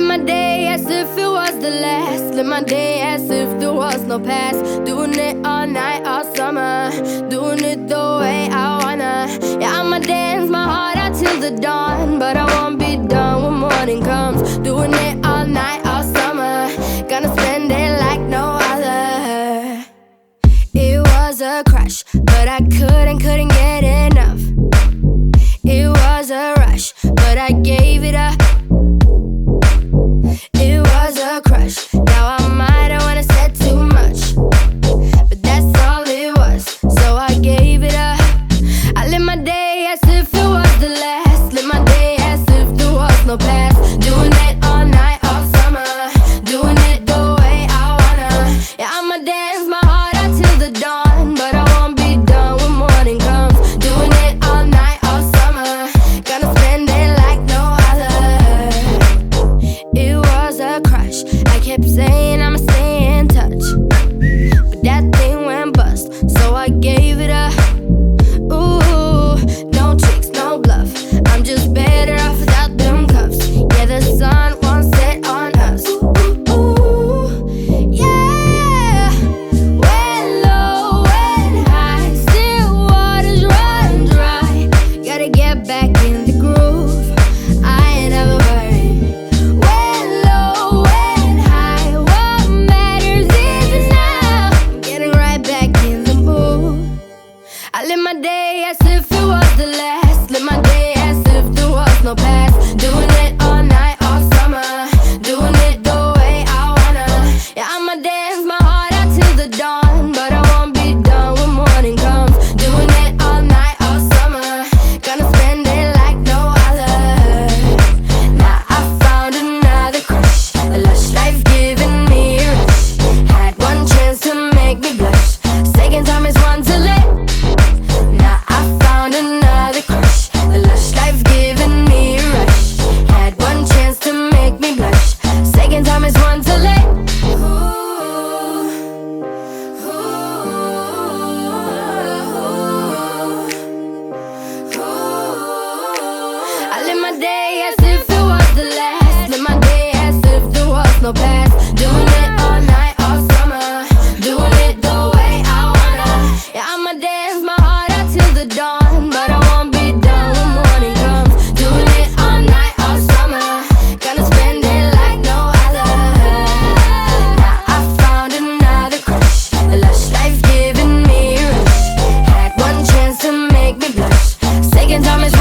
my day as if it was the last. Live my day as if there was no past. Doing it all night, all summer. Doing it the way I wanna. Yeah, I'ma dance my heart out till the dawn. But I won't be done when morning comes. Doing it all night, all summer. Gonna spend it like no other. It was a crush, but I couldn't get enough. It was a rush, but I gave it up. It was a crush, now I might have wanna said too much, but that's all it was, so I gave it up. I live my day as if it was the last. Live my day as if there was no past. Doing it all night, all summer. Doing it the way I wanna. Yeah, I'ma dance my heart out till the dawn. But I won't be done when morning comes. Doing it all night, all summer. Gonna spend it like no other. It was a crush, I kept saying I'ma stay in touch, but that thing went bust, so I gave it up. Ooh, no tricks, no bluff. I'm just better off without them cuffs. Yeah, the sun won't set on us. Ooh, yeah. When low, when high, still waters run dry. Gotta get back in the groove. I ain't never worried. When low, when high, what matters is now. I'm getting right back in the mood. I live my day as if it was the last. Live my day as if there was no past. Doing it all night, all summer. Doing it the way I wanna. Yeah, I'ma dance my heart out till the dawn. But I won't be done when morning comes. Doing it all night, all summer. Gonna spend it like no other. Now I found another crush. A lush life giving me a rush. Had one chance to make me blush. Second time is one too late. Now I found another crush. The lush life giving me a rush. Had one chance to make me blush. Second time is one too late. I live my day as if it was the last. Live my day as if there was no past. Doing it all night, all summer. Doing it the way I wanna. Yeah, I'ma dance my heart out till the dawn. But I won't be done when morning comes. Doing it all night, all summer. Gonna spend it like no other. Now I found another crush. A lush life giving me a rush. Had one chance to make me blush. Second time is